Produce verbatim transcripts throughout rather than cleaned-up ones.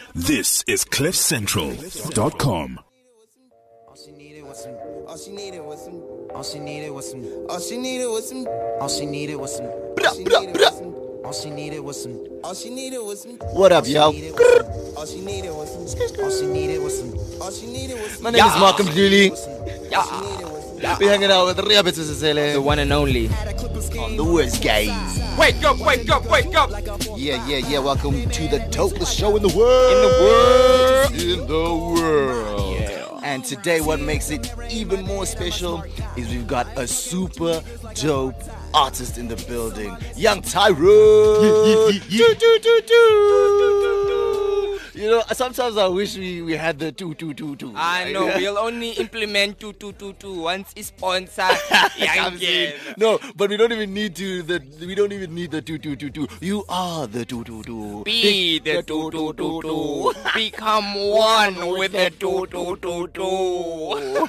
This is cliff central dot com. All she needed was some. All she needed was some. All she needed was some. All she needed was some. All she needed was some. All she needed was some. All she needed was some. All she needed was some. What up, yo? All she needed was some. All she needed was some. All she needed was some. My name is Malcolm Dooley. Yeah. We're hanging out with Riabit Sisele. The one and only. On the worst guys. Wake up, wake up, wake up! Yeah, yeah, yeah. Welcome to the dopest show in the world. In the world. In the world. Yeah. And today, what makes it even more special is we've got a super dope artist in the building, Young Tyro. Do, do, do, do. You know, sometimes I wish we, we had the two, two, two, two. I know, we'll only implement two, two, two, two once it's sponsored. Comes in. No, but we don't even need to. The we don't even need the two, two, two, two. You are the two, two, two. Be the two, two, two, two. Become one with the two, two, two, two.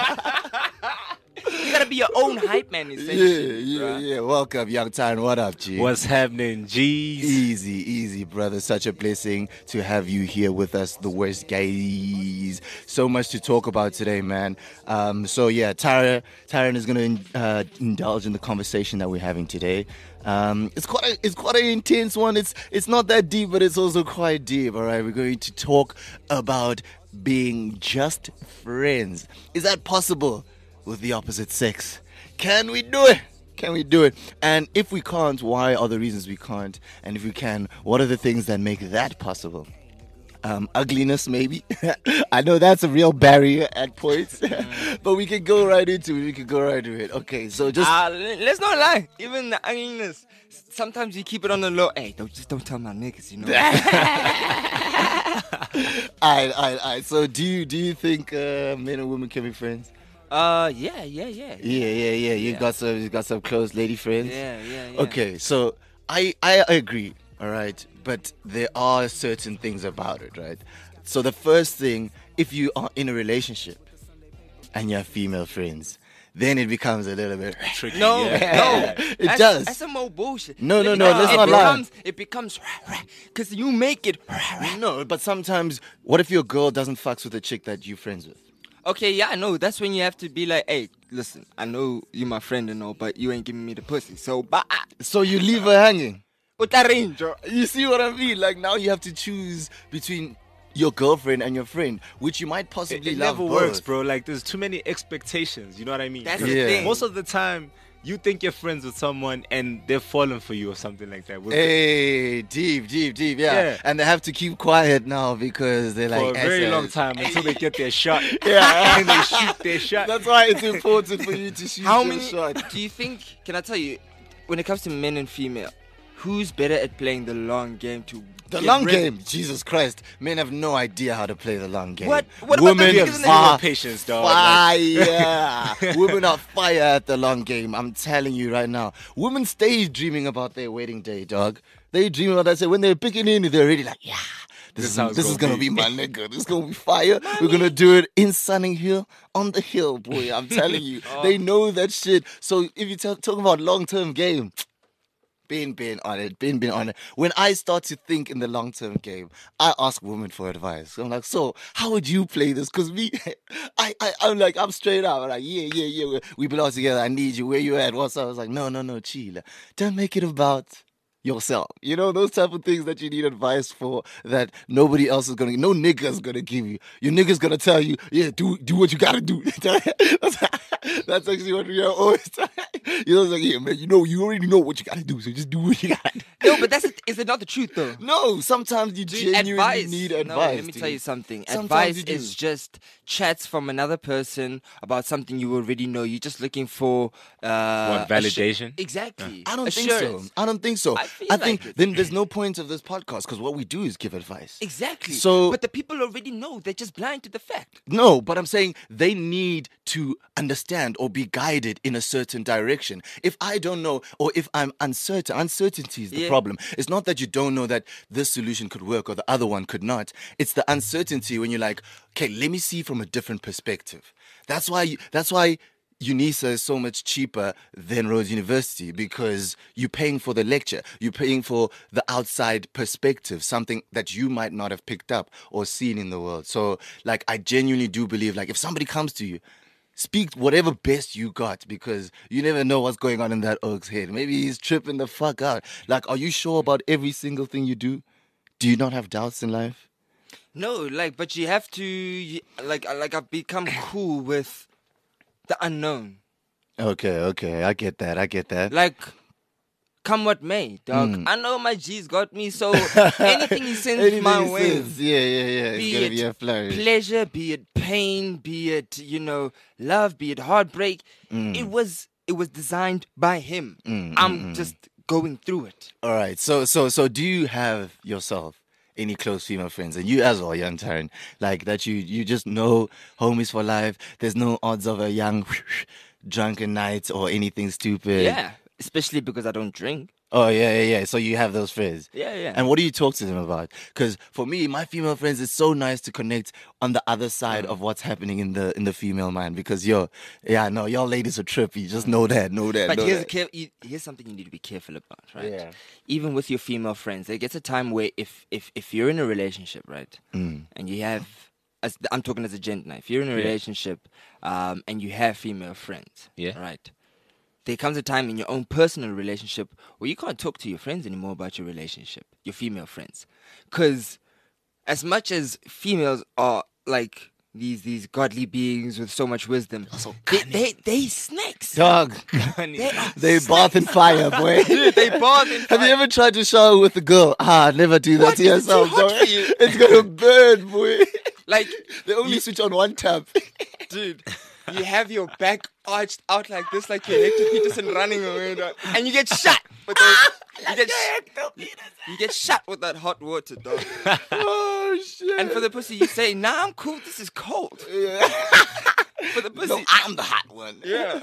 You gotta be your own hype man, Yeah, essentially. yeah, bruh. yeah. Welcome, Young Tyron. What up, G? What's happening, G's? Easy, easy, brother. Such a blessing to have you here with us, the worst guys. So much to talk about today, man. Um, so yeah, Tyron, Tyron is gonna uh, indulge in the conversation that we're having today. Um, it's quite a, it's quite an intense one. It's it's not that deep, but it's also quite deep. All right, we're going to talk about being just friends. Is that possible with the opposite sex? Can we do it? Can we do it? And if we can't, why are the reasons we can't? And if we can, what are the things that make that possible? Um, ugliness, maybe. I know that's a real barrier at points, but we can go right into it. We can go right into it. Okay, so just Uh, l- let's not lie. Even the ugliness, sometimes you keep it on the low. Hey, don't just don't tell my niggas, you know. I, I, I. So do you do you think uh, men and women can be friends? Uh, yeah, yeah, yeah. Yeah, yeah, yeah. You Yeah. got some, you got some close lady friends. Yeah, yeah, yeah. Okay, so I I agree, all right, but there are certain things about it, right? So the first thing, if you are in a relationship and you have female friends, then it becomes a little bit tricky. No, Yeah. no, It that's, does. That's some more bullshit. No, no, It- no, it let's not lie. becomes, It becomes because you make it. No, but sometimes, what if your girl doesn't fucks with a chick that you're friends with? Okay, yeah, I know. That's when you have to be like, hey, listen, I know you my friend and all, but you ain't giving me the pussy. So, bye. So you leave her hanging. Utarinjo. You see what I mean? Like now you have to choose between your girlfriend and your friend, which you might It, possibly it love never both. works, bro. Like, there's too many expectations. You know what I mean? That's 'Cause the Yeah. thing. most of the time, you think you're friends with someone and they're falling for you or something like that. With Hey, deep, deep, deep, yeah. Yeah. And they have to keep quiet now because they're for like a very S S. long time until they get their shot. Yeah. and they shoot their shot. That's why it's important for you to shoot How your many shot. do you think, can I tell you, when it comes to men and female, who's better at playing the long game to The get long rid- game, Jesus Christ. Men have no idea how to play the long game. What- what about the Women niggas in the- are patience, dog. Like- fire. Women are fire at the long game. I'm telling you right now. Women stay dreaming about their wedding day, dog. They dream about that. So when they're picking in, they're already like, yeah. This, This is how it's this is gonna gonna be. be. my nigga. This is gonna be fire. We're gonna do it in Sunning Hill on the hill, boy. I'm telling you, they know that shit. So if you talk talking about long term game, been been on it, been been on it. When I start to think in the long term game, I ask women for advice. I'm like, so how would you play this? Because me, I, I I'm like I'm straight up. I'm like, yeah, yeah, yeah. We, we belong together. I need you. Where you at? What's up? I was like, no, no, no, chill. Don't make it about yourself. You know, those type of things that you need advice for that nobody else is gonna, no nigga's gonna give you. Your nigga's gonna tell you, yeah, do do what you gotta do. that's, that's actually what we are always You know, it's like, yeah, man, you know, you already know what you gotta do, so just do what you gotta do. No, but that's it. Is it not the truth though? No, sometimes you Dude, genuinely advice. need No, advice. let me dude. tell you something. Sometimes Advice you do. is just chats from another person about something you already know. You're just looking for uh, What, assu- validation? exactly. I don't Assurance. think so. I don't think so. I feel think like it. then there's no point of this podcast because what we do is give advice. Exactly. So- but the people already know. They're just blind to the fact. No, but I'm saying they need to understand or be guided in a certain direction. If I don't know or if I'm uncertain, uncertainty is the Yeah. problem. It's not that you don't know that this solution could work or the other one could not. It's the uncertainty when you're like, okay, let me see from a different perspective. That's why you, that's why UNISA is so much cheaper than Rhodes University because you're paying for the lecture, you're paying for the outside perspective, something that you might not have picked up or seen in the world. So, like, I genuinely do believe, like, if somebody comes to you, speak whatever best you got, because you never know what's going on in that oak's head. Maybe he's tripping the fuck out. Like, are you sure about every single thing you do? Do you not have doubts in life? No, like, but you have to, you- like, I- like I've become cool with the unknown. Okay, okay, I get that, I get that. Like, come what may, dog. Mm. I know my G's got me, so anything he sends Anything my he way, says, yeah, yeah, yeah, it's be gonna it be a flourish. pleasure, be it pain, be it, you know, love, be it heartbreak, Mm. it was it was designed by him. Mm, I'm mm, mm. just going through it. All right, so so so do you have yourself any close female friends, and you as well, young Taryn, like that you you just know homies for life? There's no odds of a young drunken night or anything stupid. Yeah, especially because I don't drink. Oh yeah, yeah, yeah. So you have those friends. Yeah, yeah. And what do you talk to them about? Because for me, my female friends, it's so nice to connect on the other side of what's happening in the in the female mind. Because yo, yeah, no, y'all ladies are trippy. Just know that, know that. But know here's, a that. care- you- here's something you need to be careful about, right? Yeah. Even with your female friends, there gets a time where if if, if you're in a relationship, right, Mm. and you have, as I'm talking as a gent now, if you're in a relationship um, and you have female friends, Yeah. right, there comes a time in your own personal relationship where you can't talk to your friends anymore about your relationship, your female friends. Because as much as females are like these these godly beings with so much wisdom, they, they, they snakes. Dog, They are they bath in fire, boy. Dude, they bath in Have you fire. ever tried to shower with a girl? Ah, never do that What? to Is it yourself. too hot dog. for you? It's gonna burn, boy. Like, They only switch on one tap. dude, you have your back arched out like this, like you're Hector Peterson running away, dog. And you get shot with those, you get, sh- you get shot with that hot water, dog. Oh shit. And for the pussy, you say, "Nah, I'm cool. This is cold." For the pussy, No, I'm the hot one. yeah.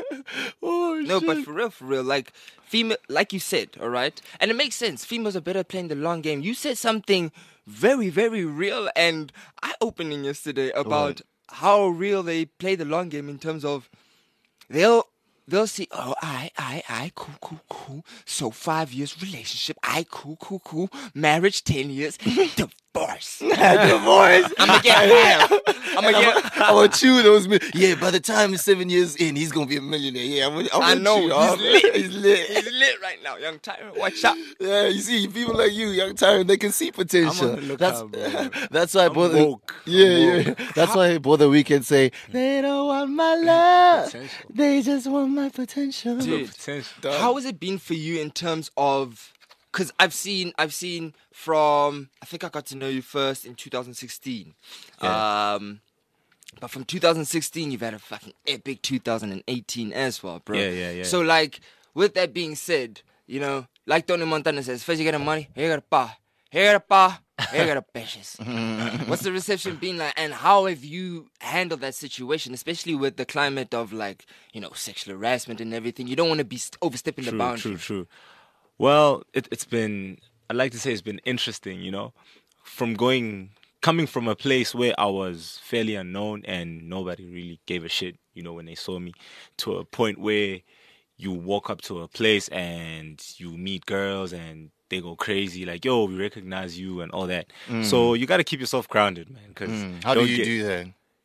Oh No, shit. but for real, for real, like female, like you said, all right, and it makes sense. Females are better playing the long game. You said something very, very real and eye-opening yesterday about how real they play the long game in terms of they'll they'll see, oh, I, I, I, cool, cool, cool. So five years relationship, I, cool, cool, cool. Marriage, ten years, divorce. divorce. I'm gonna get half. I'm gonna get. I'm gonna chew those. Mi- yeah, by the time he's seven years in, he's gonna be a millionaire. Yeah, I'm gonna, I'm I gonna know, chew he's off. lit. He's lit. He's lit right now, young Tyron. Watch out. Yeah, you see, people like you, young Tyrant, they can see potential. I'm on the that's lookout, bro. that's why I'm both. woke. Yeah, I'm yeah. That's why both the weekend say they don't want my love. Potential. They just want my potential. Dude. Potential. How has it been for you in terms of? Because I've seen, I've seen from. I think I got to know you first in two thousand sixteen. Yeah. Um, but from two thousand sixteen, you've had a fucking epic two thousand eighteen as well, bro. Yeah, yeah, yeah. So like, with that being said, you know, like Tony Montana says, first you get the money, here you got a pa, here you got a pa, here you got a patience. What's the reception been like, and how have you handled that situation, especially with the climate of like, you know, sexual harassment and everything? You don't want to be st- overstepping the True, boundary. true, true. Well, it, it's been, I'd like to say it's been interesting, you know, from going, coming from a place where I was fairly unknown and nobody really gave a shit, you know, when they saw me, to a point where you walk up to a place and you meet girls and they go crazy, like, yo, we recognize you and all that. So you got to keep yourself grounded, man. Cause Mm, How do don't you get- do that?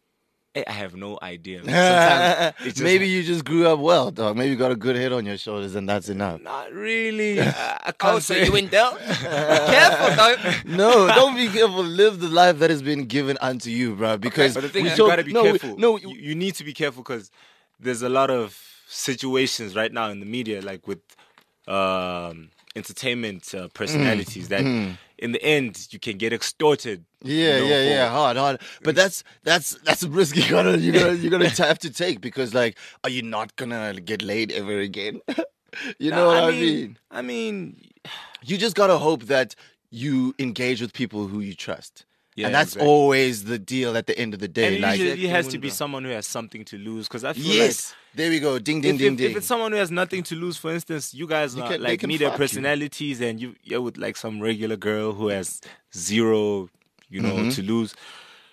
I I have no idea. man. Sometimes it's just- Maybe you just grew up well, dog. Maybe you got a good head on your shoulders, and that's enough. Not really. I, I can't Oh, so say. you went down? Careful, though. No, don't be careful. Live the life that has been given unto you, bro. Because But the thing we is, you talk- gotta be no, we- careful. no, you, you need to be careful because there's a lot of situations right now in the media, like with um, entertainment uh, personalities, that in the end you can get extorted. yeah, you know, yeah, for- yeah, hard, hard. But that's that's that's a risk you gotta you gotta you gotta have to take because, like, are you not gonna get laid ever again? You know what I mean? I mean, You just gotta hope that you engage with people who you trust. Yeah, and that's exactly. always the deal at the end of the day. and Like, usually it has to be Exactly. someone who has something to lose. Because I feel yes, there we go. Ding, like ding, if, ding, if, ding. if it's someone who has nothing to lose, for instance, you guys You are can- they like can media fuck you. personalities, and you you're with like some regular girl who has zero, you know, Mm-hmm. to lose.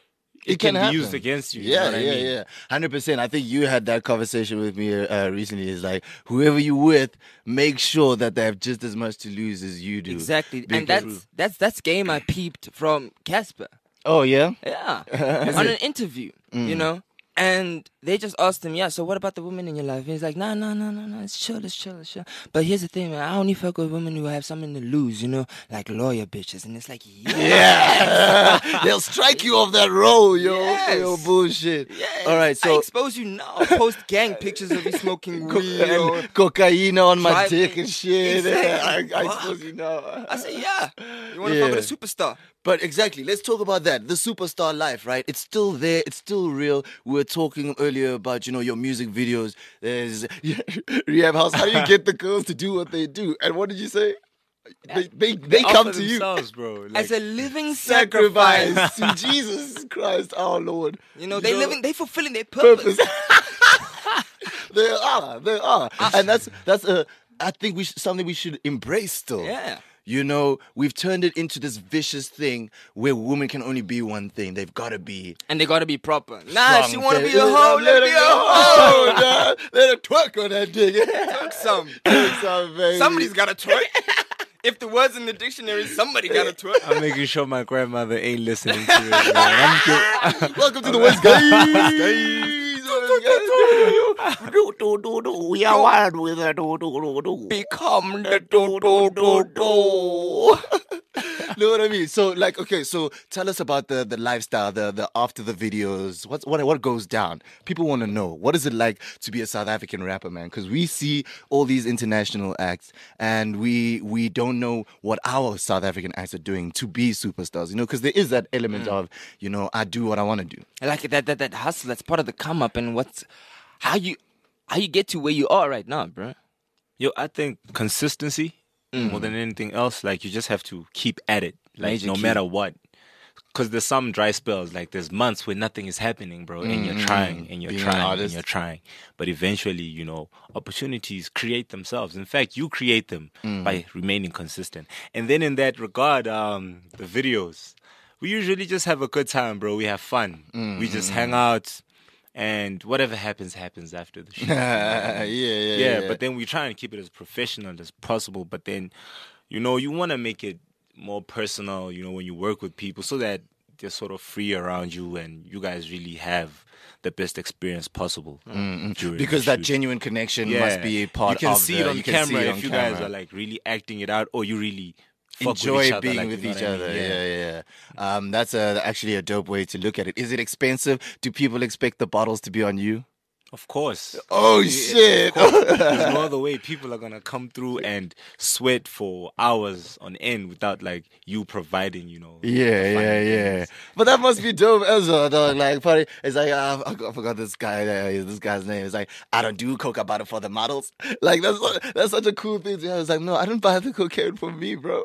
it, it can, can, happen. be used against you. you Yeah, know what yeah, I mean? yeah. Hundred percent. I think you had that conversation with me uh, recently. Is like whoever you with, make sure that they have just as much to lose as you do. Exactly, and Because- that's that's that's game I peeped from Casper. Oh yeah. Yeah, on an interview, you know, and they just asked him, yeah. So what about the women in your life? And he's like, no, no, no, no, no. It's chill, it's chill, it's chill. But here's the thing, man. I only fuck with women who have something to lose, you know, like lawyer bitches. And it's like, yeah, Yeah, they'll strike you off that roll, yo, Yes. for your bullshit. yes. All right, I so expose you now. Post gang pictures of you smoking co- weed. or- and cocaine on my Driving- dick and shit. Exactly. I, I Fuck. suppose you know. I say, yeah. You want to Yeah. fuck with a superstar? But exactly, let's talk about that. The superstar life, right? It's still there. It's still real. We were talking earlier about, you know, your music videos. There's Rehab House. How do you get the girls to do what they do? And what did you say? They they, they come Offer to you. themselves, bro. Like, As a living sacrifice. Sacrifice to Jesus Christ, our Lord. You know, they know, living, they fulfilling their purpose. purpose. They are, they are, and that's that's a. I think we sh- something we should embrace still. Yeah. You know, we've turned it into this vicious thing where women can only be one thing. They've got to be. And they gotta be proper. Nah, if she strong, wanna fat. be a hoe, let her be a hoe. hoe. Let her twerk on that dick. Fuck some. Twerk some, baby. Somebody's gotta twerk. If the words in the dictionary, somebody gotta twerk. I'm making sure my grandmother ain't listening to it, man. I'm good. Welcome to the West Guys. Do, do, do, do. We are wild with a do, do, do, do. Become the do do do do. Know what I mean? So, like, okay, so tell us about the the lifestyle, the the after the videos. What's what what goes down? People want to know what is it like to be a South African rapper, man? Because we see all these international acts, and we we don't know what our South African acts are doing to be superstars. You know, because there is that element of, you know, I do what I want to do. Like that that that hustle. That's part of the come up, and what's how you how you get to where you are right now, bro. Yo, I think consistency more than anything else. Like you just have to keep at it, like Major no key. matter what. Because there's some dry spells, like there's months where nothing is happening, bro, and you're trying and you're Being an trying and artist. you're trying, but eventually, you know, opportunities create themselves. In fact, you create them by remaining consistent. And then in that regard, um, the videos, we usually just have a good time, bro. We have fun. We just hang out. And whatever happens, happens after the shoot. yeah, yeah, yeah, yeah, but then we try and keep it as professional as possible. But then, you know, you want to make it more personal, you know, when you work with people so that they're sort of free around you and you guys really have the best experience possible. during because the that shoot. genuine connection Yeah. must be a part you can of see the, it on you can camera see it if on you camera. guys are like really acting it out or you really fuck enjoy with each other, being like, with you know each what I other. mean? Yeah, yeah. yeah. Um, that's a, actually a dope way to look at it. Is it expensive? Do people expect the bottles to be on you? Of course. Oh shit! There's no other way people are gonna come through and sweat for hours on end without like you providing, you know. Yeah, the fine yeah, yeah. things. But that must be dope as well, dog. Like, funny. It's like, uh, I I forgot this guy, uh, this guy's name. It's like, I don't do coca butter for the models. Like, that's that's such a cool thing to have. It's like, no, I don't buy the cocaine for me, bro.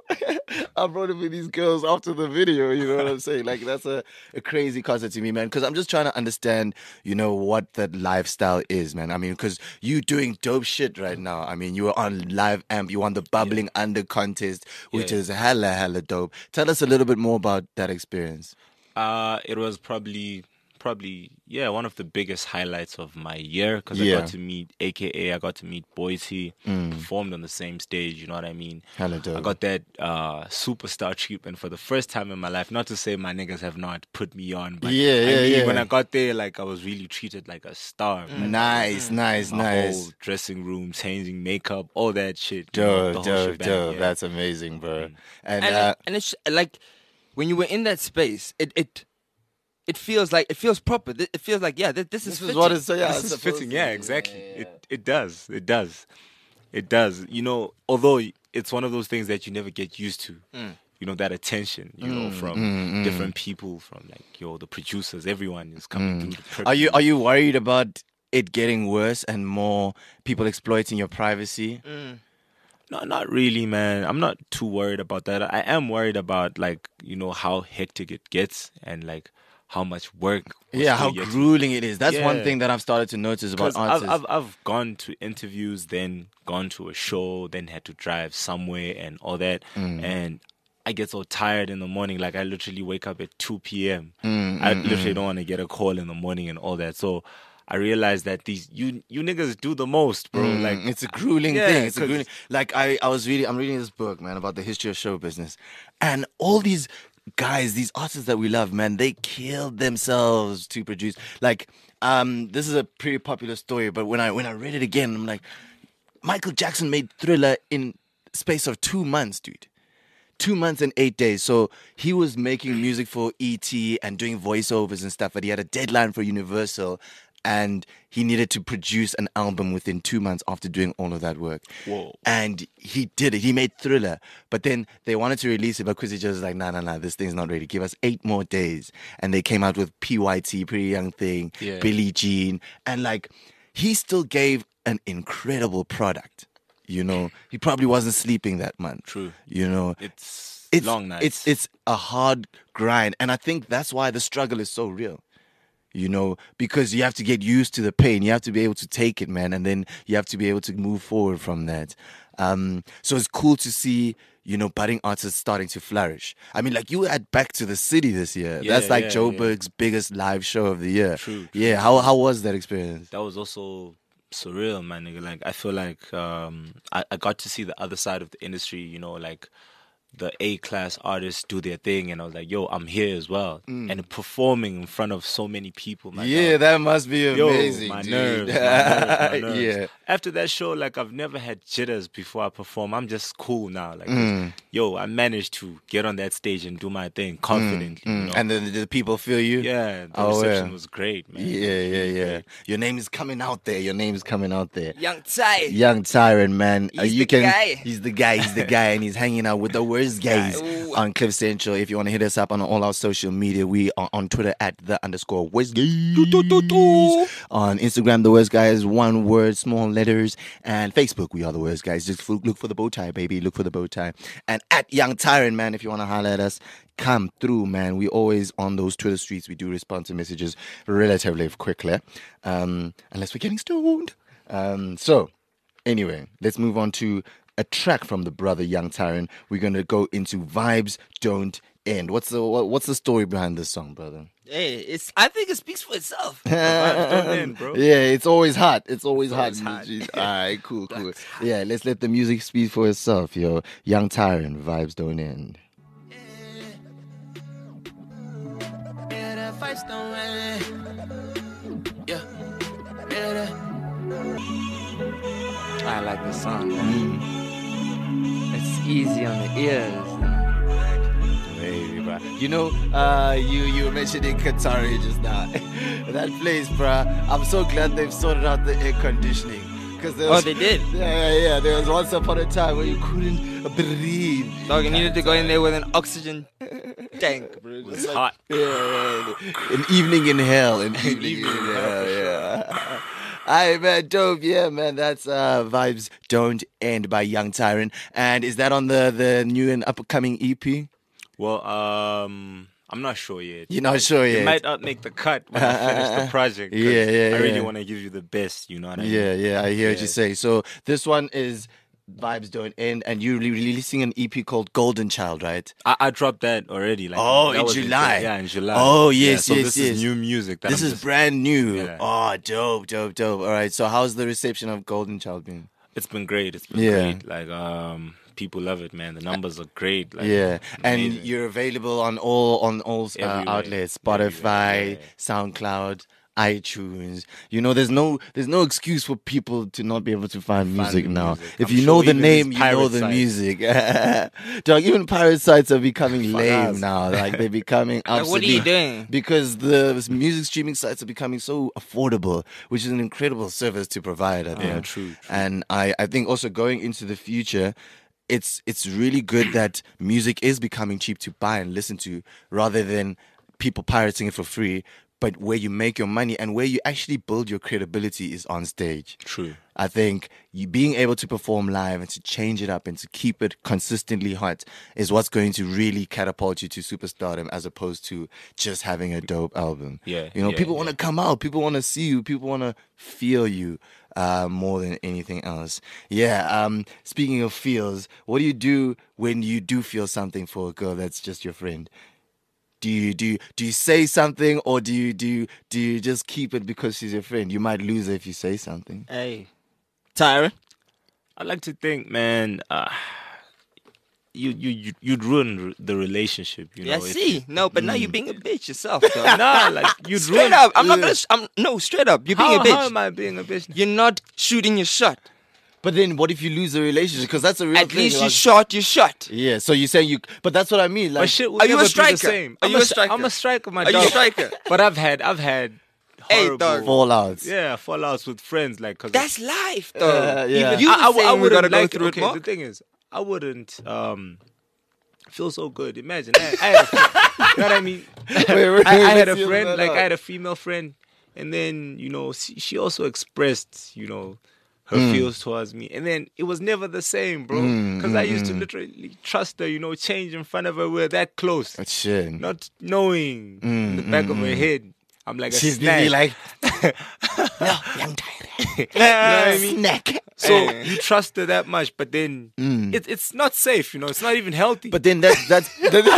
I brought it with these girls after the video, you know what I'm saying? Like, that's a, a crazy concept to me, man. Because I'm just trying to understand, you know, what that lifestyle is, man. I mean, because you doing dope shit right now. I mean, you were on Live Amp, you won the Bubbling Under contest, which Yeah. is hella, hella dope. Tell us a little bit more about that experience. Uh, it was probably, probably, yeah, one of the biggest highlights of my year because Yeah. I got to meet A K A, I got to meet Boise, performed on the same stage, you know what I mean? Hella dope. I got that uh, superstar treatment for the first time in my life. Not to say my niggas have not put me on, but Yeah, I yeah, mean, yeah. when I got there, like, I was really treated like a star, man. Nice, nice, My nice. whole dressing room, changing makeup, all that shit. you Dope, know, the whole dope, shebang, dope. yeah. That's amazing, bro. And, And uh, and it's like when you were in that space, it it it feels like it feels proper. Th- It feels like yeah, th- this, this is is fitting. what it's yeah, This it's is supposed fitting, to yeah, be. exactly. It it does, it does, it does. You know, although it's one of those things that you never get used to. You know, that attention, you know, from different people, from like yo, the producers, everyone is coming through. To prep Are you are you worried about it getting worse and more people exploiting your privacy? No, not really, man. I'm not too worried about that. I am worried about like you know how hectic it gets and like how much work. was Yeah, still how yet to- grueling it is. That's one Yeah. thing that I've started to notice about Because I've, artists. I've I've gone to interviews, then gone to a show, then had to drive somewhere and all that, Mm. and I get so tired in the morning. Like I literally wake up at two p.m. Mm, I mm, literally mm. don't want to get a call in the morning and all that. So I realized that these you you niggas do the most, bro. Mm, Like it's a grueling yeah, thing. It's a 'cause- grueling. Like I, I was reading. I'm reading this book, man, about the history of show business, and all these guys, these artists that we love, man, they killed themselves to produce. Like, um, this is a pretty popular story, but when I when I read it again, I'm like, Michael Jackson made Thriller in space of two months, dude. Two months and eight days. So he was making music for E T and doing voiceovers and stuff, but he had a deadline for Universal and he needed to produce an album within two months after doing all of that work. Whoa. And he did it. He made Thriller. But then they wanted to release it, but Quincy Jones was like, nah, nah, nah, this thing's not ready. Give us eight more days. And they came out with P Y T, Pretty Young Thing, Yeah. Billie Jean. And like, he still gave an incredible product. You know, he probably wasn't sleeping that month. True. You know, It's, it's long nights. It's it's a hard grind, and I think that's why the struggle is so real. You know, because you have to get used to the pain. You have to be able to take it, man, and then you have to be able to move forward from that. Um, so it's cool to see, you know, budding artists starting to flourish. I mean, like you were at Back to the City this year. Yeah, That's like yeah, Joe yeah. Berg's biggest live show of the year. True, true, Yeah. How how was that experience? that was also surreal, man. Nigga. Like I feel like um, I, I got to see the other side of the industry. You know, like the A class artists do their thing, and I was like, yo, I'm here as well, and performing in front of so many people. Man, Mm. Yeah, that must be Yo, amazing. my dude. nerves, my nerves, my nerves. Yeah. After that show, like I've never had jitters before I perform. I'm just cool now. Like, Mm. yo, I managed to get on that stage and do my thing confidently. You know? Mm. And the, the people feel you? yeah, the Oh, reception yeah. was great, man. Yeah, yeah, yeah. Your name is coming out there. Your name is coming out there. Young Ty. Young Tyrant, man. Uh, He's you the can, guy. He's the guy. He's the guy, and he's hanging out with the worst guys Ooh. on Cliff Central. If you want to hit us up on all our social media, we are on Twitter at the underscore worst guys. On Instagram, the worst guys, one word, small letters, and Facebook, we are the worst guys. Just f- look for the bow tie, baby. Look for the bow tie. And at Young Tyrant, man, if you want to holler at us, come through, man. We always on those Twitter streets. We do respond to messages relatively quickly, um, unless we're getting stoned. Um, so, anyway, let's move on to a track from the brother Young Tyrant. We're gonna go into Vibes Don't End. What's the what, what's the story behind this song, brother? Hey, it's. I think it speaks for itself. Vibes don't end, bro. Yeah, it's always hot. It's always hot. always hot. All right, cool, cool. Yeah, let's let the music speak for itself, yo. Young Tyrant, Vibes Don't End. Yeah, that fight's don't end. Yeah, yeah, that. I like this song. Man. It's easy on the ears. Baby, bro. You know, uh, you you were mentioning Qatari just now. That place, bro. I'm so glad they've sorted out the air conditioning. Cause there Oh, was, they did? Yeah, yeah, yeah. There was once upon a time where you couldn't breathe. Dog, you needed to go in there with an oxygen tank, bro. It's hot. Yeah, yeah, yeah. An evening in hell. An evening in hell, yeah. Alright, man, dope. Yeah, man, that's uh, Vibes Don't End by Young Tyrant. And is that on the, the new and upcoming E P? Well, um, I'm not sure yet. You're not sure It yet? might not make the cut when I finish the project. 'cause Yeah, yeah, I really yeah. want to give you the best. You know what I mean? Yeah, yeah, I hear what you Yeah. say. So this one is Vibes Don't End, and you're re- releasing an E P called Golden Child, right? I, I dropped that already. Like, Oh, that in was July. yeah, in July. Oh, Yeah, yes, so yes, this yes. is new music. That This I'm is just- brand new. Yeah. Oh, dope, dope, dope. All right, so how's the reception of Golden Child been? It's been great. It's been Yeah. great. Like, um, people love it, man. The numbers are great. Like, Yeah, and amazing. you're available on all on all uh, Everywhere. outlets: Spotify, Everywhere, yeah. SoundCloud, iTunes. You know, there's no there's no excuse for people to not be able to find music the now. music. If I'm you sure know the even name, these you know pirate the sites. music. Dog, even pirate sites are becoming Fuck lame us. now. Like they're becoming Like, obsolete. what are you doing? Because the music streaming sites are becoming so affordable, which is an incredible service to provide, I think. Yeah, true, true. And I, I think also going into the future, it's it's really good that music is becoming cheap to buy and listen to rather than people pirating it for free. but where you make your money and where you actually build your credibility is on stage. True. I think you being able to perform live and to change it up and to keep it consistently hot is what's going to really catapult you to superstardom, as opposed to just having a dope album. Yeah, you know, yeah, people yeah. want to come out, people want to see you, people want to feel you uh, more than anything else. Yeah. Um. Speaking of feels, what do you do when you do feel something for a girl that's just your friend? Do you do you, do you say something, or do you do you, do you just keep it because she's your friend? You might lose her if you say something. Hey, Tyron? I like to think, man, uh, you you you you'd ruin the relationship. You know. Yeah, if- see, no, but now you're being a bitch yourself, though. Nah, like you'd Straight ruin. up, I'm not gonna. sh- I'm no straight up. You're being How, a bitch. how am I being a bitch? You're not shooting your shot. But then, what if you lose the relationship? Because that's a real At thing. least you like- shot your shot. Yeah. So you're saying you, but that's what I mean. Like, My shit will Are you a never be striker? the same. Are I'm you a s- striker? I'm a striker, my Are you dog. a striker? But I've had I've had Hey, horrible, dog. fallouts. yeah, fallouts with friends, like cause That's life, though. Uh, yeah. Even you I, I, were I saying we wouldn't gotta go like through okay, it more. the thing is, I wouldn't um feel so good. Imagine, I, I had a friend, you know what I mean? Wait, wait, I, I had let's a hear friend, that like out. I had a female friend, and then you know she, she also expressed, you know, her Mm. feels towards me, and then it was never the same, bro. Mm, Because mm, I used to mm. literally trust her, you know, change in front of her. We're that close, That's shit. not knowing Mm, in the back mm, of her mm. head. I'm like a She's snack. busy like, no, young tired. you know what I mean? Snack. So Eh. you trust her that much, but then Mm. it, it's not safe, you know. It's not even healthy. But then that's that's.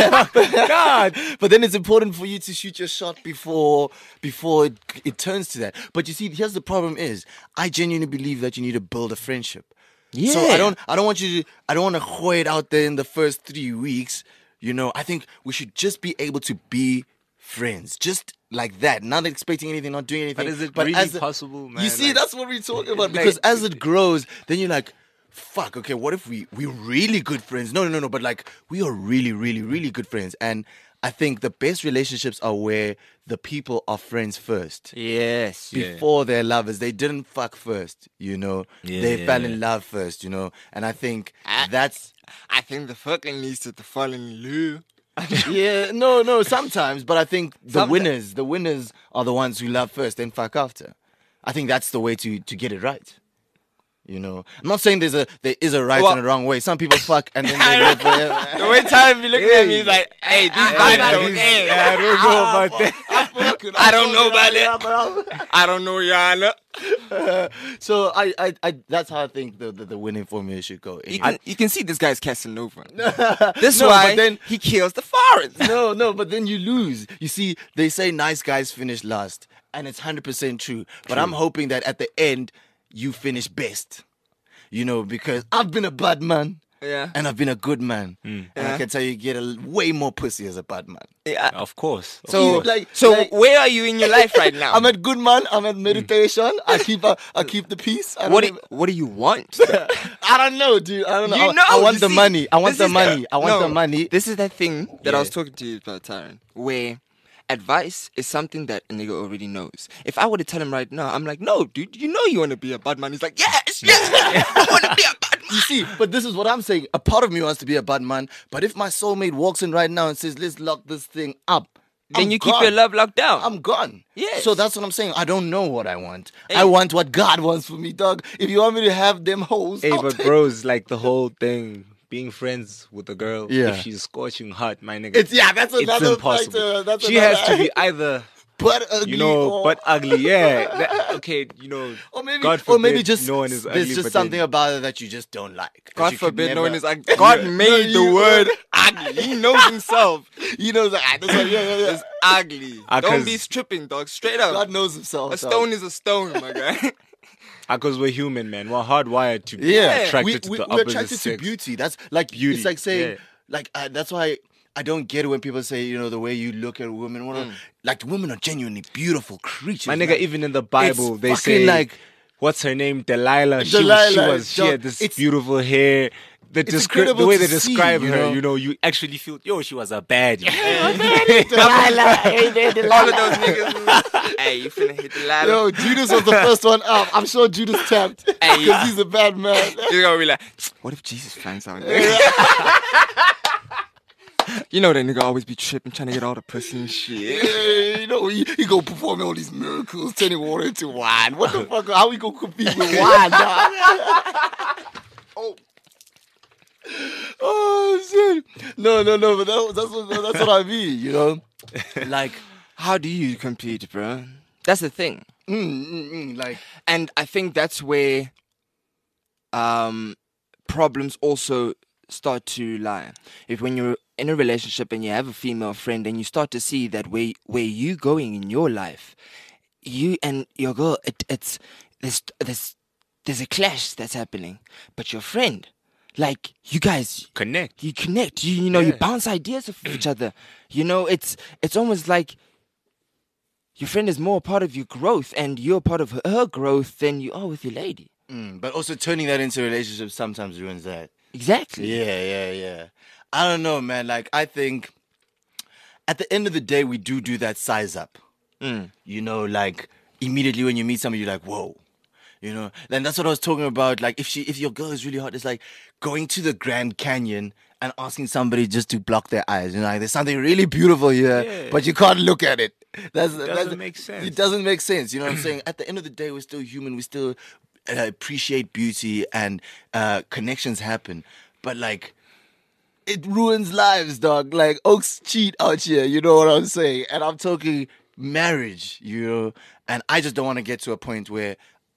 God. But then it's important for you to shoot your shot before before it, it turns to that. But you see, here's the problem: is I genuinely believe that you need to build a friendship. Yeah. So I don't I don't want you to I don't want to hoe it out there in the first three weeks. You know, I think we should just be able to be friends, just like that, not expecting anything, not doing anything. But is it really as the- possible, man? You see, Like- that's what we're talking about. like- Because as it grows, then you're like, fuck, okay, what if we we're really good friends? No, no, no, no, but like we are really, really, really good friends. And I think the best relationships are where the people are friends first. Yes. Yeah. Before they're lovers, they didn't fuck first, you know. Yeah, they yeah, fell yeah. in love first, you know. And I think I- that's I think the fucking needs to fall in love. yeah, no, no, sometimes, but I think the Someti- winners, the winners are the ones who love first, then fuck after. I think that's the way to to get it right. You know, I'm not saying there's a there is a right Well- and a wrong way. Some people fuck and then they live forever. The way time be looking at me is like, hey, these vibes don't end. Yeah, I don't know about that. I don't know about that. I don't know, Yana. So I, I, I, that's how I think the, the, the winning formula should go. You can, you can see this guy's Casanova. This No, why but then- he kills the forest. no, no, but then you lose. You see, they say nice guys finish last, and it's one hundred percent true. But I'm hoping that at the end, you finish best. You know, because I've been a bad man. Yeah. And I've been a good man. Mm. And I Yeah. can tell you, you get a, way more pussy as a bad man. Yeah. Of course. of So, You course. like- so like- where are you in your life right now? I'm at good man. I'm at meditation. I keep a, I keep the peace. I what do, don't, what do you want? I don't know, dude. I don't know. You I- know, I want you the see, money. I want this the is money. I want no, the money. This is that thing that I Yeah. was talking to you about, Tyron, where advice is something that a nigga already knows. If I were to tell him right now, I'm like, no, dude, you know you want to be a bad man. He's like, yes, yes, I want to be a bad man. You see, but this is what I'm saying. A part of me wants to be a bad man, but if my soulmate walks in right now and says, "Let's lock this thing up," Then I'm you keep gone. your love locked down. I'm gone. Yes. So that's what I'm saying. I don't know what I want. Hey. I want what God wants for me, dog. If you want me to have them hoes, Hey, I'll but take- bros, like the whole thing, being friends with a girl, Yeah. if she's scorching hot, my nigga, It's yeah, that's it's another impossible. factor. That's she another, has to be either, but ugly, you know, or, but ugly. Yeah. That- okay, you know, or maybe, God or maybe forbid just no one is there's ugly, just but something then- about it that you just don't like. that God you could forbid no never- one is like, God Yeah. made No, the you- word ugly. He knows himself. You know that. Ah, that's what, yeah, yeah, yeah. It's ugly. Ah, Don't 'cause- be stripping, dog. Straight up. God knows himself. A dog. stone is a stone, my guy. Because we're human, man. We're hardwired to be Yeah, attracted we, to we, the we're opposite attracted sex. to beauty. That's like Beauty, It's like saying, yeah. like uh, that's why I don't get it when people say, you know, the way you look at women. What are- Like women are genuinely beautiful creatures. My nigga, man. even in the Bible, It's they fucking say, like- what's her name? Delilah. She, was, she Delilah, was, she dog, had this it's- beautiful hair. The, it's descri- the incredible way to they see, describe you her, know? you know, you actually feel, yo, she was a baddie. All of those niggas. Hey, you finna hit the ladder. Yo, Judas was the first one up. I'm sure Judas tapped Hey. because he's a bad man. You're gonna be like, what if Jesus finds out? You know that nigga always be tripping, trying to get all the pussy and shit. Yeah, you know, he, he go perform all these miracles, turning water into wine. What the fuck? How we gonna compete with wine, dog? oh. Oh shit! No, no, no. But that, that's what that's what I mean. You know, like, How do you compete, bro? That's the thing. mm, mm, mm, like, And I think that's where um, problems also start to lie. If when you're in a relationship and you have a female friend and you start to see that where where you going in your life, you and your girl, it, it's there's there's there's a clash that's happening. But your friend, like you guys, Connect. you connect. You you know you Yeah. bounce ideas off of each other. You know it's it's almost like your friend is more a part of your growth, and you're a part of her, her growth than you are with your lady. mm, but also turning that into a relationship sometimes ruins that. Exactly. Yeah, yeah, yeah. I don't know, man. Like, I think at the end of the day, we do do that size up. Mm. You know, like immediately when you meet somebody, you're like, whoa. You know, then that's what I was talking about. Like, if she, if your girl is really hot, it's like going to the Grand Canyon and asking somebody just to block their eyes. You know, like there's something really beautiful here, Yeah. but you can't look at it. That's Doesn't that's, make sense. It doesn't make sense. You know what I'm saying? At the end of the day, we're still human. We still uh, appreciate beauty and uh, connections happen. But like, it ruins lives, dog. Like, oaks cheat out here. You know what I'm saying? And I'm talking marriage. You know, and I just don't want to get to a point where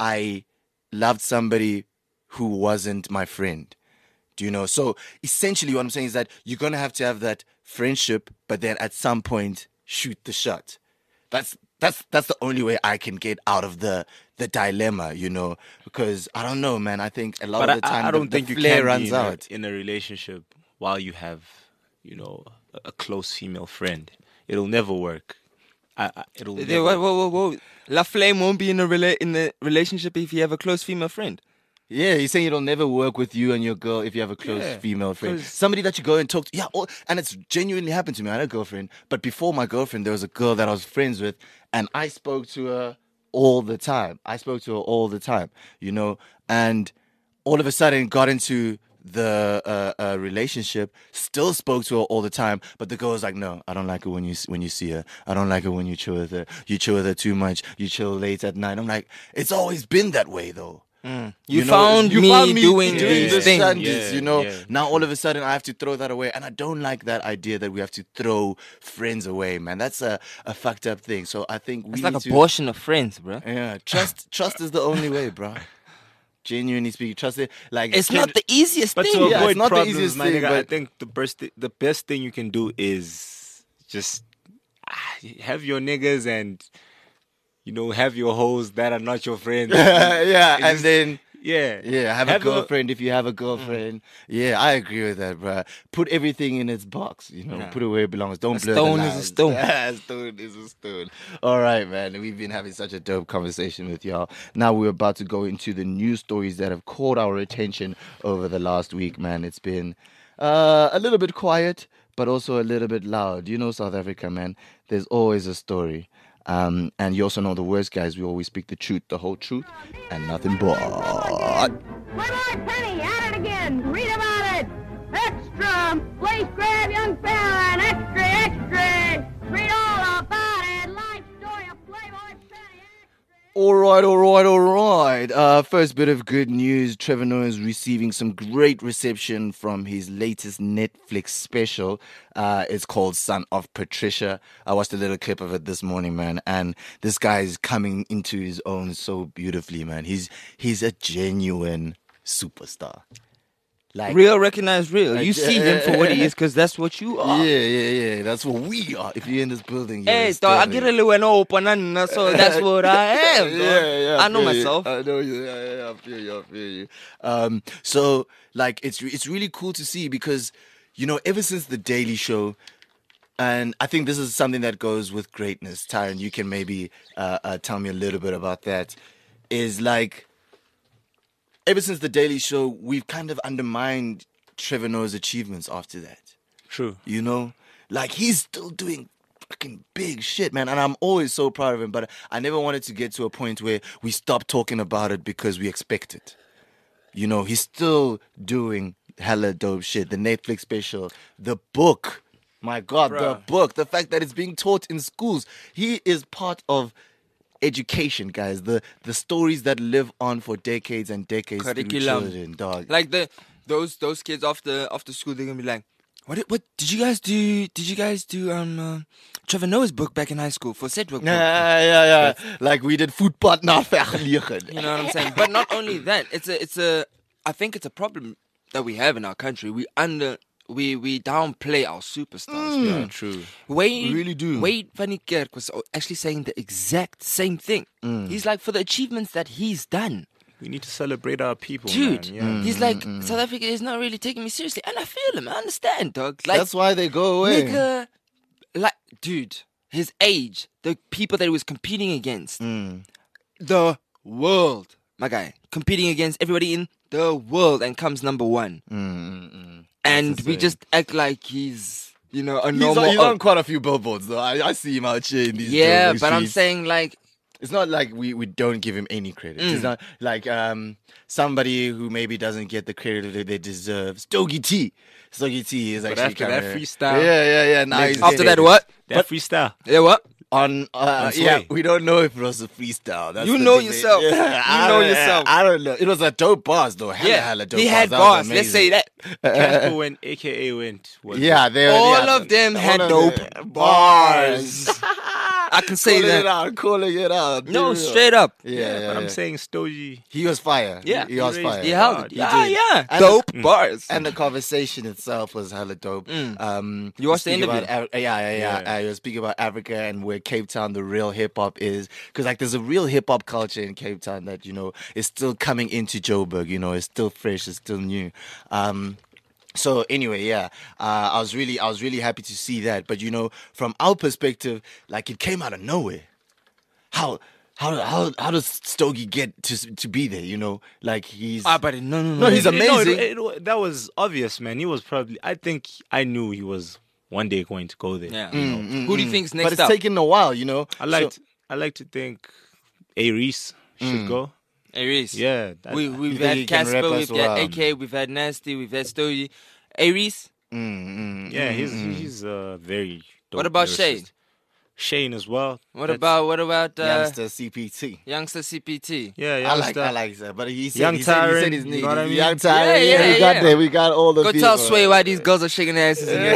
I loved somebody who wasn't my friend. Do you know? So essentially what I'm saying is that you're going to have to have that friendship, but then at some point shoot the shot. That's that's that's the only way I can get out of the the dilemma, you know, because I don't know, man. I think a lot But of the I, time I the- don't the think you flair can runs be in a, out. in a relationship while you have, you know, a, a close female friend. It'll never work. I, I, it'll Whoa, never. whoa, whoa, whoa. La Flame won't be in a rela- in a relationship if you have a close female friend. Yeah, he's saying it'll never work with you and your girl if you have a close Yeah, female friend. 'cause- Somebody that you go and talk to. Yeah, oh, and it's genuinely happened to me. I had a girlfriend, but before my girlfriend, there was a girl that I was friends with, and I spoke to her all the time. I spoke to her all the time, you know, and all of a sudden got into the uh, uh, relationship, still spoke to her all the time, but the girl was like, no, I don't like her when you when you see her. I don't like her when you chill with her. You chill with her too much. You chill late at night. I'm like, it's always been that way, though. You, know, found you me found me doing doing these this things. shandies, Yeah, you know. yeah, Now all of a sudden I have to throw that away, and I don't like that idea that we have to throw friends away, man. That's a, a fucked up thing. So I think we It's like need to, abortion of friends, bro. yeah, trust. Trust is the only way, bro. Genuinely speaking, trust it. Like It's can- not the easiest But thing. to Yeah, avoid it's not the problems, easiest my thing, nigga, I but- think the best thi- the best thing you can do is just ah, have your niggas and you know have your hoes that are not your friends. yeah, It's and just- then. yeah, Yeah, have, a girlfriend if you have a girlfriend. Yeah, I agree with that, bro. Put everything in its box, you know. Yeah. Put it where it belongs. Don't A blur stone the is a lines. stone. a stone is a stone. All right, man. We've been having such a dope conversation with y'all. Now we're about to go into the news stories that have caught our attention over the last week, man. It's been uh, a little bit quiet, but also a little bit loud. You know, South Africa, man. There's always a story. Um, and you also know the worst, guys. We always speak the truth, the whole truth, and nothing but. Playboy Penny, at it again. Read about it. Extra. Please grab young fella and extra, extra. Read all about it. Life story of Playboy Penny. Extra. All right, all right, all right. Uh, first bit of good news. Trevor Noah is receiving some great reception from his latest Netflix special. Uh, it's called Son of Patricia. I watched a little clip of it this morning, man, and this guy is coming into his own so beautifully, man. He's he's a genuine superstar. Like, Real recognize real. You Like, see him for what he is because that's what you are. yeah, yeah, yeah. That's what we are. If you're in this building, you're Hey, a dog, I sterling. get a little and open, and so that's what I am. Dog. Yeah, yeah, I know feel you. myself. I know you. Yeah, yeah, yeah, I feel you. I feel you. Um, so like, it's it's really cool to see because, you know, ever since the Daily Show, and I think this is something that goes with greatness. Tyron, you can maybe uh, uh, tell me a little bit about that. Is like, ever since the Daily Show, we've kind of undermined Trevor Noah's achievements after that. true. You know, like he's still doing fucking big shit, man. And I'm always so proud of him. But I never wanted to get to a point where we stop talking about it because we expect it. You know, he's still doing hella dope shit. The Netflix special, the book, My God, the Bruh. book, the fact that it's being taught in schools. He is part of education, guys. The the stories that live on for decades and decades through Curriculum. children, dog. Like the those those kids after after school, they're gonna be like, what did, what did you guys do? Did you guys do um uh, Trevor Noah's book back in high school for Sedgwick? book?" Yeah, yeah, yeah. Like we did voetpad na vergelegen. You know what I'm saying? But not only that, it's a it's a I think it's a problem that we have in our country. We under we we downplay our superstars. Mm. Yeah, true. Wade We really do. Wade van die Kerk was actually saying the exact same thing. Mm. He's like, for the achievements that he's done, We need to celebrate our people, dude. man. Yeah. He's like, South Africa is not really taking me seriously, and I feel him. I understand, dog. Like, That's why they go away. nigga, like, dude, his age, the people that he was competing against, Mm. the world, my guy, competing against everybody in the world, and comes number one. Mm, mm, mm. And That's we insane. just act like he's, you know, a He's, normal. on, he's on quite a few billboards, though. I, I see him out here in these yeah, Joburg but I'm streets. saying like, It's not like we, we don't give him any credit. Mm. It's not like um somebody who maybe doesn't get the credit that they deserve. Stogie T. Stogie T is But actually after that kinda- freestyle- Yeah, yeah, yeah. Now he's after getting- that, what? That freestyle. Yeah, what? On, uh, On yeah, Sway. we don't know if it was a freestyle. That's You the know debate. yourself. Yeah, You I know don't- yourself. I don't know. It was a dope bars though. Hella, Yeah, hella dope he bars. had That was bars. Let's say amazing. that. Casper went, A K A went. What Yeah, they All yeah, of them all had of dope them. bars. I can say Calling it that. out, calling it out. No, Dude. straight up. Yeah, Yeah, yeah, but I'm yeah. saying Stogie. He was fire. Yeah, he, he was he raised- fire. He held God, it. he Yeah, did. yeah. And Dope the- bars. And the conversation itself was hella dope. Mm. Um, You watched the speak about interview? Af- yeah, yeah, yeah. Yeah. Uh, you were speaking about Africa and where Cape Town, the real hip hop is, because like there's a real hip hop culture in Cape Town that you know is still coming into Joburg. You know, it's still fresh, it's still new. Um, so anyway, yeah, uh, I was really, I was really happy to see that. But you know, from our perspective, like it came out of nowhere. How? How, how how does Stogie get to to be there? You know, like he's Ah, but no, no, no. No, he's It- it- no, it- amazing. it- it- that was obvious, man. He was probably. I think I knew he was one day going to go there. Yeah. you know. Mm, Who do you mm. think's But next it's up? taken a while, you know. I like. So- I like to think, A Reese should go. Aries. Yeah. that- We, You we've think he had can Casper, rap we've as had well? A K, we've had Nasty, we've had Stogie. Aries, Mm, mm, yeah, mm, he's mm. he's uh, very. Dope what about lyricist. Shane? Shane as well. What That's- about, what about uh, Youngster C P T. Youngster C P T? Yeah, I like, youngster. I like that, but he said, Young he said, he said Tyrant, his you name. know what I mean? Young Tyrant, Yeah, yeah, yeah, we got yeah. there, we got all the Go people. tell Sway why these girls are shaking their asses in your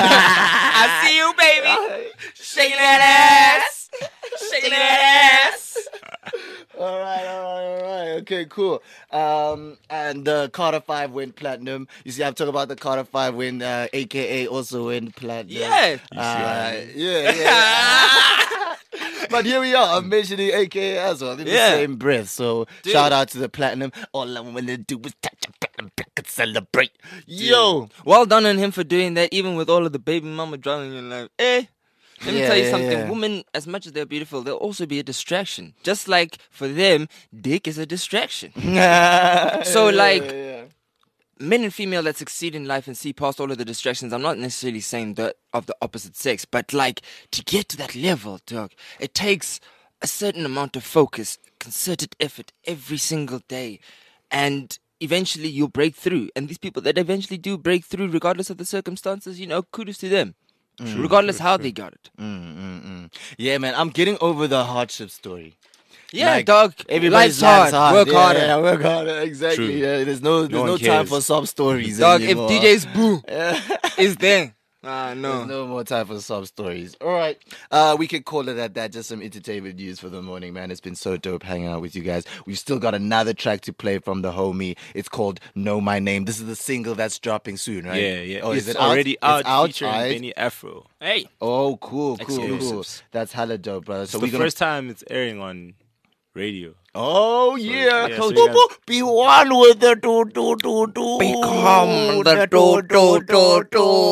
I see you, baby. Shaking that ass. Shaking that ass. All right, all right, all right. Okay, cool. Um, and uh, Carter Five went platinum. You see, I'm talking about the Carter Five when uh, A K A also went platinum. Yeah. Uh, yeah, yeah. But here we are. I'm mentioning A K A as well in Yeah. the same breath. So Dude. shout out to the platinum. All I want to do is touch a platinum black and celebrate. Yo. Well done on him for doing that, even with all of the baby mama drama in your life. Eh? Let me Yeah, tell you yeah, something. yeah. Women, as much as they're beautiful, they'll also be a distraction. Just like for them, dick is a distraction. So, like, Yeah, yeah. men and female that succeed in life and see past all of the distractions, I'm not necessarily saying that of the opposite sex, but like to get to that level, dog, it takes a certain amount of focus, concerted effort every single day. And eventually you'll break through. And these people that eventually do break through, regardless of the circumstances, you know, kudos to them. Regardless how they got it. Mm, mm, mm. Yeah, man, I'm getting over the hardship story. Yeah, Like, dog. Everybody's Life's hard. life's Work yeah, harder. Yeah, work harder. Exactly. True. Yeah, there's no, there's one no, time cares. for sob stories. Dog, anymore. if D J's Boo is there, ah, There's no. no more time for sob stories. All right. Uh, we could call it at that. Just some entertainment news for the morning, man. It's been so dope hanging out with you guys. We've still got another track to play from the homie. It's called Know My Name. This is the single that's dropping soon, right? Yeah, yeah. Oh, it's is it already out? out, It's out, featuring alright. Benny Afro. Hey. Oh, cool, cool, cool. Exclusives. That's hella dope, brother. So It's we're the gonna. first time it's airing on radio. Oh yeah, yeah, so Boo, you boo, be one with the do do do do. Become the do, do, do,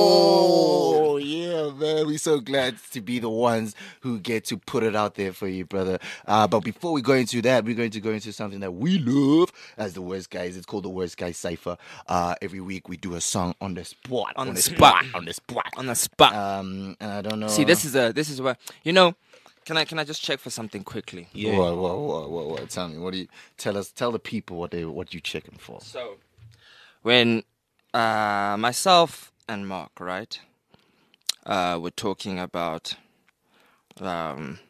do. Yeah, man, we're so glad to be the ones who get to put it out there for you, brother. Uh, but before we go into that, we're going to go into something that we love as the Worst Guys. It's called the Worst Guys Cipher. Uh, every week we do a song on the spot, On the the spot. on the spot. On the spot. Um, and I don't know. See, this is a this is where you know. Can I can I just check for something quickly? Yeah. What, what, what, what, what? Tell me. What do you tell us? Tell the people what they what you checking for. So, when uh, myself and Mark, right, uh, were talking about um,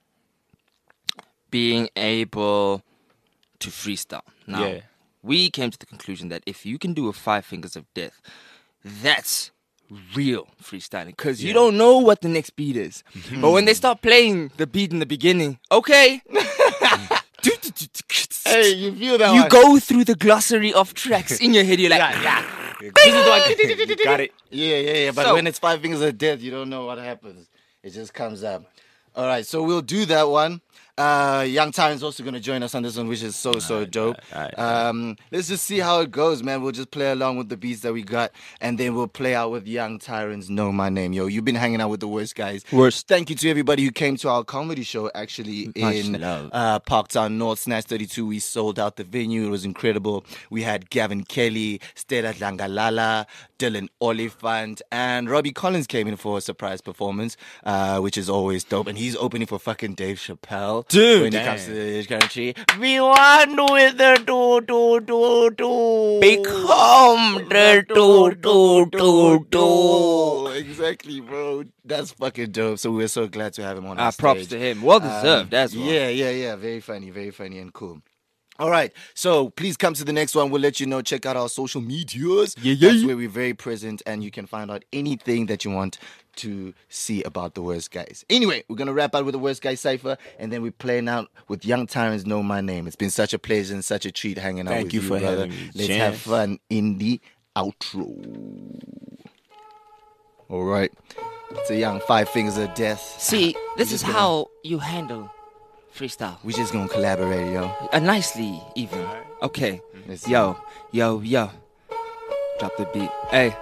being able to freestyle. Now, Yeah. we came to the conclusion that if you can do a Five Fingers of Death, that's real freestyling, because you don't know what the next beat is. But when they start playing the beat in the beginning, okay. Hey, you feel that You one? go through the glossary of tracks in your head. You're like, This is the one. You got it. Yeah, yeah, yeah. But So- when it's Five Fingers of Death, you don't know what happens. It just comes up. All right, so we'll do that one. Uh, Young Tyrant's also going to join us on this one, which is so, so dope. all right, Um, let's just see how it goes, man. We'll just play along with the beats that we got, and then we'll play out with Young Tyrant's Know My Name. Yo, you've been hanging out with the worst guys. Worst. Thank you to everybody who came to our comedy show, actually, Much in love. uh, Parktown North, Snatch thirty-two. We sold out the venue. It was incredible. We had Gavin Kelly, Stella Dlangalala, Dylan Oliphant, and Robbie Collins came in for a surprise performance, uh, which is always dope. And he's opening for fucking Dave Chappelle. Dude, when he comes to this country. We want with the do, do, do, do. become the do, do, do, do. Exactly, bro. That's fucking dope. So we're so glad to have him on Ah, our props stage. to him. Well deserved as well. Yeah, yeah, yeah. Very funny, very funny and cool. All right, so please come to the next one. We'll let you know. Check out our social medias. Yeah, yeah, That's yeah. where we're very present, and you can find out anything that you want to see about the worst guys. Anyway, we're gonna wrap out with the worst guy cipher, and then we're playing out with Young Tyrants Know My Name. It's been such a pleasure and such a treat hanging out Thank with you you, for brother. having me, Let's Jan. have fun in the outro. All right, it's a Young Five Fingers of Death. See, this We're is just gonna- how you handle freestyle. We just gonna collaborate, yo. Uh, nicely, even. Okay. Let's see. Yo, yo, yo. Drop the beat. Hey.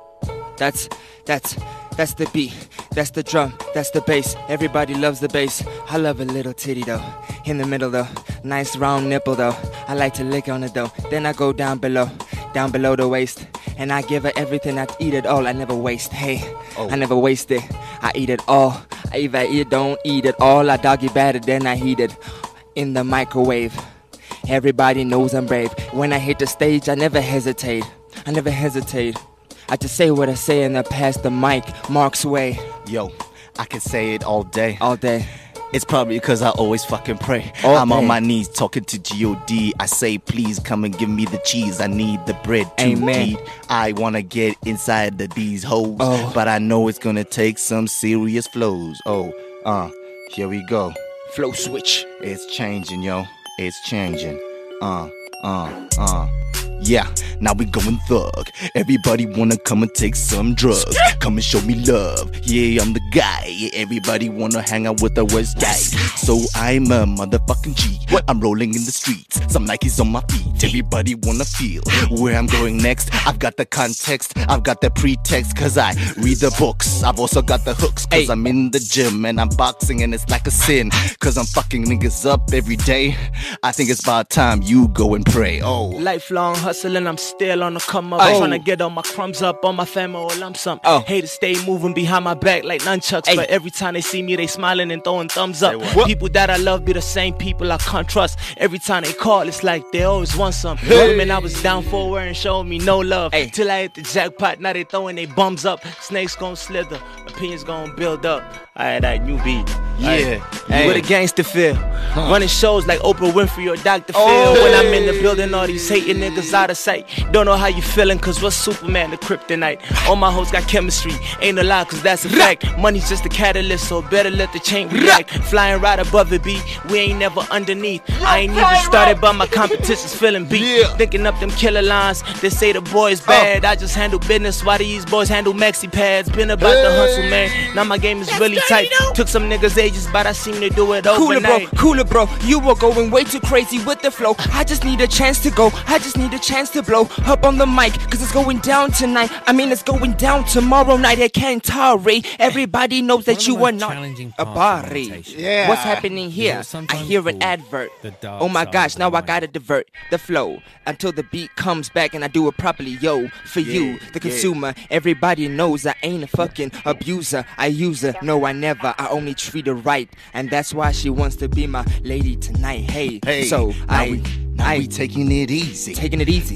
That's, that's, that's the beat. That's the drum. That's the bass. Everybody loves the bass. I love a little titty though. In the middle though. Nice round nipple though. I like to lick on it though. Then I go down below. Down below the waist. And I give her everything. I eat it all. I never waste. Hey. Oh. I never waste it. I eat it all. I either eat, don't eat it all. I doggy better than I heat it. In the microwave. Everybody knows I'm brave. When I hit the stage, I never hesitate. I never hesitate. I just say what I say and I pass the mic Mark's way Yo, I can say it all day. all day. It's probably because I always fucking pray. All I'm on day. my knees talking to G O D. I say, please come and give me the cheese. I need the bread to Amen. eat. I want to get inside of these hoes. Oh. But I know it's going to take some serious flows. Oh, uh, here we go. Flow switch. It's changing, yo. It's changing. Uh, uh, uh. Yeah, now we going thug. Everybody wanna come and take some drugs. Come and show me love. Yeah, I'm the guy. Everybody wanna hang out with the worst guy. So I'm a motherfucking G. I'm rolling in the streets. Some Nikes on my feet. Everybody wanna feel where I'm going next. I've got the context. I've got the pretext. Cause I read the books. I've also got the hooks. Cause Hey. I'm in the gym and I'm boxing and it's like a sin. Cause I'm fucking niggas up every day. I think it's about time you go and pray. Oh. Lifelong hustling, I'm still on the come up. Oh. Trying to get all my crumbs up on my family or lump sum. Oh. Haters stay moving behind my back like nunchucks. Hey. But every time they see me, they smiling and throwing thumbs up. what? People that I love be the same people I can't trust. Every time they call, it's like they always want some. Women I was down for weren't showing me no love. Hey. Till I hit the jackpot, now they throwing they bums up. Snakes gon' slither, opinions gon' build up. Alright, that new beat. Yeah. Hey. What a gangster feel. Running shows like Oprah Winfrey or Doctor Phil. When I'm in the building, all these hating niggas out of sight. Don't know how you feeling, cause what's Superman, the kryptonite? All my hoes got chemistry, ain't a lie, cause that's a fact. Money's just a catalyst, so better let the chain react. Flying right above the beat, we ain't never underneath. I ain't even started, but my competition's feeling beat. Yeah. Thinking up them killer lines, they say the boy's bad. I just handle business while these boys handle maxi pads. Been about the hustle, man. Now my game is really tight. Took some niggas ages, but I seem to do it Cooler, bro, overnight. cooler, bro. You were going way too crazy with the flow. I just need a chance to go. I just need a chance to blow up on the mic, cause it's going down tonight. I mean, it's going down tomorrow night at Cantari. Everybody knows that One of you the are most not challenging a parts of bari. meditation Yeah. What's happening here? that I sometimes hear an called advert. the dark Oh my side gosh, of now the I gotta mind. divert the flow until the beat comes back and I do it properly. Yo, for you, the consumer, everybody knows I ain't a fucking abuser. I use her, no, I never. I only treat her right, and that's why she wants to be my lady tonight. Hey, Hey, so now I, we, now I we taking it easy. taking it easy.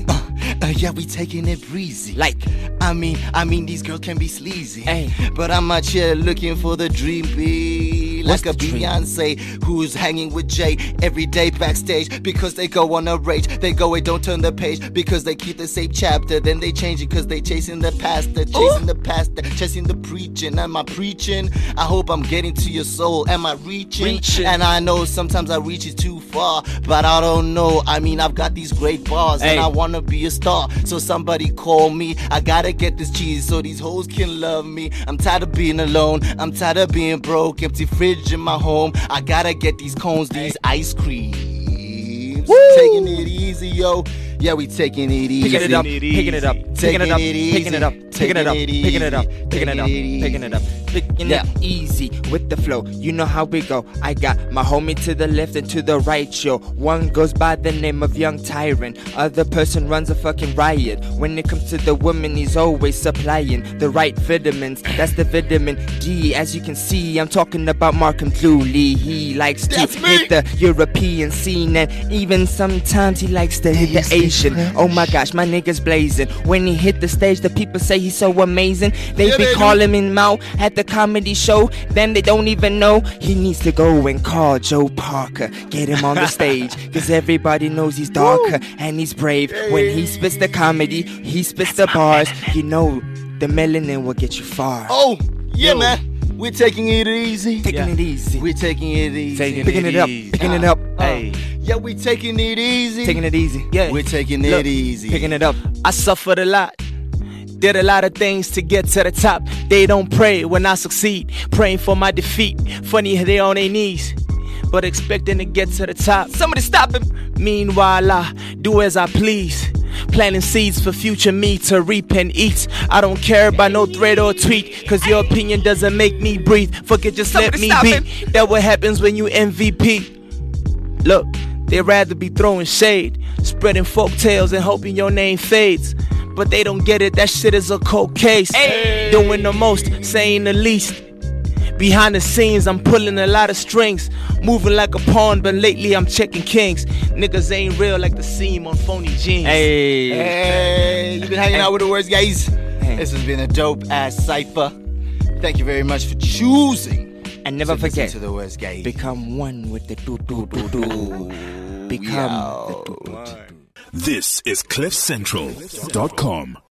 Uh, yeah, we taking it breezy. Like, I mean, I mean, these girls can be sleazy. Ay. But I'm out here looking for the dream be What's like a the dream? Beyonce who's hanging with Jay every day backstage because they go on a rage. They go, wait, don't turn the page because they keep the same chapter. Then they change it because they chasing the pastor, chasing the pastor, chasing the preaching. Am I preaching? I hope I'm getting to your soul. Am I reaching? Reaching. And I know sometimes I reach it too far, but I don't know. I mean, I've got these great bars Hey. and I wanna be a star. So somebody call me. I gotta get this cheese so these hoes can love me. I'm tired of being alone. I'm tired of being broke. Empty fridge in my home. I gotta get these cones, these ice creams. Taking it easy, yo. Yeah, we taking it easy. picking it up, picking it up, picking it up, Taking it picking it up, easy. picking it up, Taking it picking it up, easy. picking it up, Taking it picking it up, picking Yeah. it easy with the flow. You know how we go. I got my homie to the left and to the right, yo. One goes by the name of Young Tyrant. Other person runs a fucking riot. When it comes to the woman, he's always supplying the right vitamins. That's the vitamin D. As you can see, I'm talking about Markham Dooley. He likes to That's me. hit the European scene, and even sometimes he likes to hit the Asian. Oh my gosh, my nigga's blazing. When he hit the stage, the people say he's so amazing. They Yeah, be they do. calling him out at the comedy show. Then they don't even know he needs to go and call Joe Parker. Get him on the stage, cause everybody knows he's darker and he's brave. When he spits the comedy, he spits the bars. You know, the melanin will get you far. Oh, yeah, Yo. man. We're taking it easy. Taking yeah. it easy. We're taking it easy. Taking Picking it up, easy. picking it up. Hey. Yeah, we taking it easy. Taking it easy. Yeah. We're taking it Look, easy. Picking it up. I suffered a lot. Did a lot of things to get to the top. They don't pray when I succeed. Praying for my defeat. Funny, they on their knees, but expecting to get to the top. Somebody stop him. Meanwhile, I do as I please. Planting seeds for future me to reap and eat. I don't care about no thread or tweet, cause your opinion doesn't make me breathe. Fuck it, just Somebody let me stop be. him. That what happens when you M V P. Look, they'd rather be throwing shade, spreading folk tales and hoping your name fades. But they don't get it, that shit is a cold case. Doing the most, saying the least. Behind the scenes, I'm pulling a lot of strings, moving like a pawn, but lately I'm checking kings. Niggas ain't real like the seam on phony jeans. Hey. Hey, you've been hanging out with the worst guys. Hey. This has been a dope ass cipher. Thank you very much for choosing. And never to listen forget, to the worst guys. become one with the do do do do. Become the do do do. This is cliff central dot com.